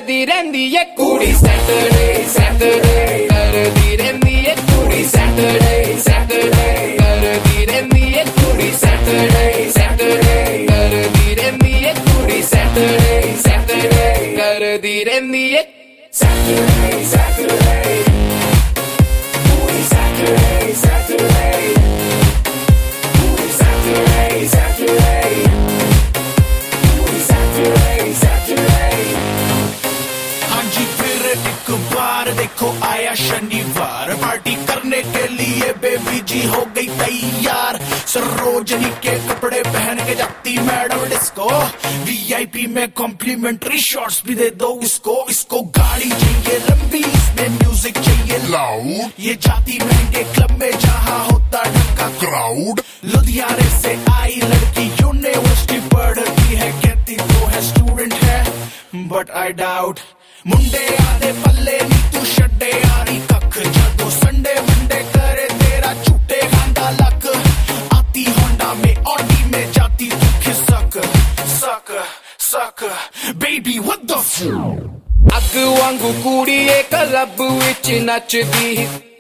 करदी रहंदी ए कुड़ी सैटरडे सैटरडे करदी रहंदी ए कुड़ी सैटरडे सैटरडे करदी रहंदी ए कुड़ी सैटरडे सैटरडे करदी रहंदी ए कुड़ी सैटरडे सैटरडे करदी रहंदी ए सैटरडे सैटरडे कुड़ी सैटरडे सैटरडे कुड़ी सैटरडे सैटरडे कुड़ी सैटरडे सैटरडे। हाँ जी फिर एक बार देखो आया शनिवार, पार्टी करने के लिए बेबी जी हो गई तैयार। सरोजनी के कपड़े पहन के जाती मैडम डिस्को, वीआईपी में कॉम्प्लीमेंट्री शॉट्स भी दे दो इसको। इसको गाड़ी चाहिए लंबी, इसमें म्यूजिक चाहिए लाउड, ये जाती महंगे क्लब में जहाँ होता ढंका क्राउड। लुधियाने से आई लड़की यूनिवर्सिटी पढ़ती है, कहती तो है स्टूडेंट है बट आई डाउट। मुंडे आधे पल्ले नी तू शड्डे यारी कख, जदों संडे मंडे करे तेरा झूठे खांदा लक। आती होंडा में ऑडी में जाती तू खिसक सक सक बेबी व्हाट द फक। अग वांगू कुड़ी ए क्लब विच नचदी,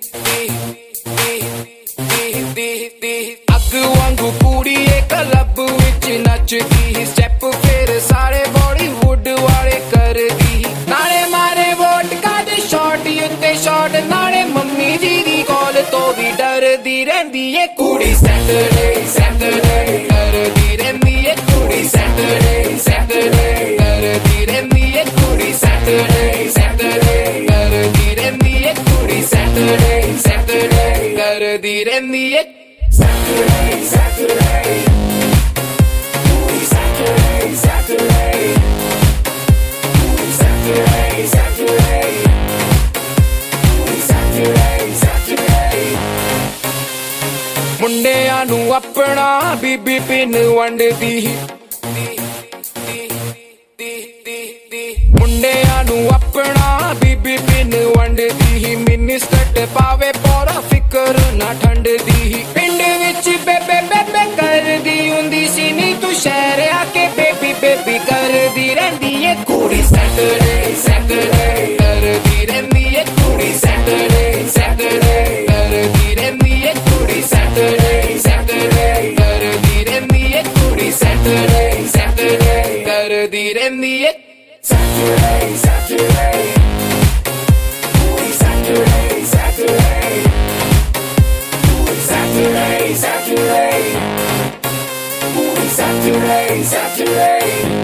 अग वांगू कुड़ी ए क्लब विच नचदी। स्टेप फिर सारे बॉलीवुड वाले करदी, नाले मारे वोट का दे शॉट उत्ते शॉट, नाले मम्मी जी दी कॉल तो भी डरदी रहंदी ए कुड़ी सैटरडे सैटरडे करदी रहंदी ए कुड़ी सैटरडे सैटरडे करदी रहंदी ए कुड़ी सैटरडे सैटरडे करदी रहंदी ए कुड़ी सैटरडे सैटरडे करदी रहंदी ए सैटरडे सैटरडे कुड़ी सैटरडे सैटरडे कुड़ी सैटरडे सैटरडे कुड़ी सैटरडे सैटरडे। मुंडियां नू अपना बीबी पिन वंडदी, मुंडियां नू अपना बीबी पिन वंडदी। मिनिस्कट पावे पौरा फिकर ना ठंडदी, पिंड विच बेबे बेबे करदी हुंदी सी नी तू शहर आके बेबी बेबी करदी रहंदी ए कुड़ी सैटरडे सैटरडे करदी रहंदी ए कुड़ी सैटरडे सैटरडे करदी रहंदी ए कुड़ी सैटरडे सैटरडे करदी रहंदी ए कुड़ी सैटरडे सैटरडे करदी रहंदी ए सैटरडे सैटरडे कुड़ी सैटरडे सैटरडे कुड़ी सैटरडे सैटरडे कुड़ी सैटरडे सैटरडे।